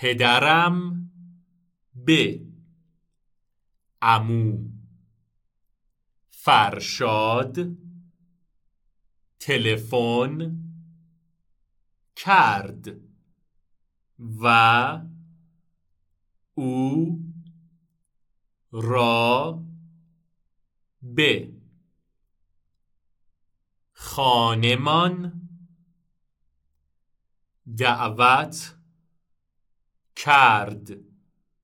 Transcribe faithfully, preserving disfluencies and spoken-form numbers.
پدرم به عمو فرشاد تلفن کرد و او را به خانه‌مان دعوت کرد.